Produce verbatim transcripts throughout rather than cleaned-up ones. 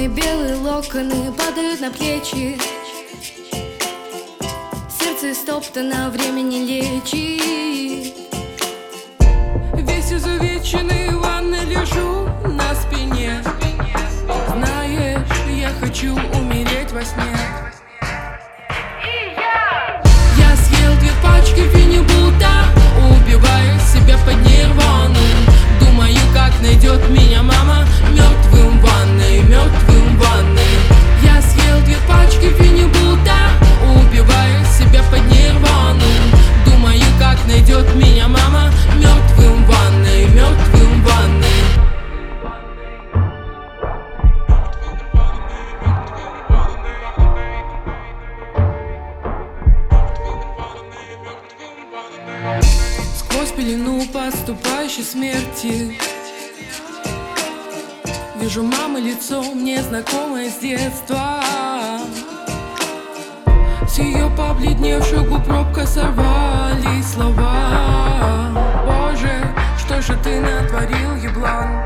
Мои белые локоны падают на плечи, сердце истоптано, время не лечит. Весь изувеченный в ванной лежу на спине. Знаешь, я хочу умереть во сне. Я съел две пачки фенибута, убиваю себя под нирвану. Думаю, как найдет меня мама мертвым в ванной, мертвым в ванной. Я съел две пачки фенибута, убиваю себя под нирвану. Думаю, как найдет меня мама мертвым в ванной, мертвым в ванной. Сквозь пелену подступающей смерти вижу мамы лицо, мне знакомое с детства. С ее побледневших губ робко сорвались слова. Боже, что же ты натворил, еблан?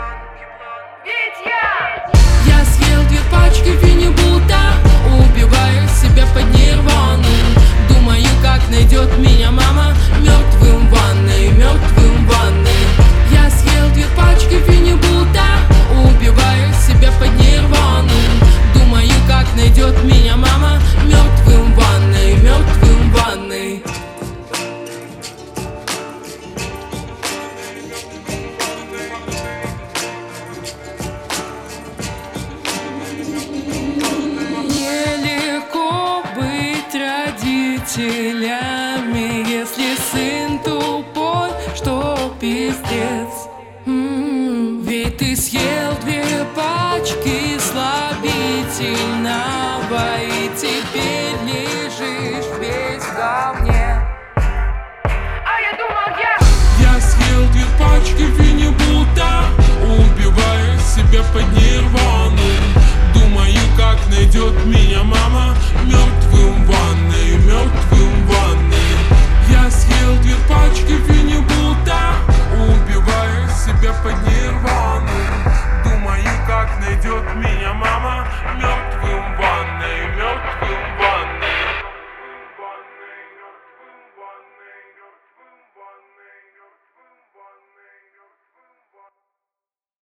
Я съел две пачки фенибута, убиваю себя под нирвану. Думаю, как найдет меня мама мертвым в ванной, мертвым в ванной. Я съел две пачки фенибута, убиваю себя под нирвану. Думаю, как найдет меня мама мертвым в ванной, мертвым в ванной. Нелегко быть родителями, если сын тупой, что пиздец. М-м-м. Ведь ты съел две пачки слабительного, и теперь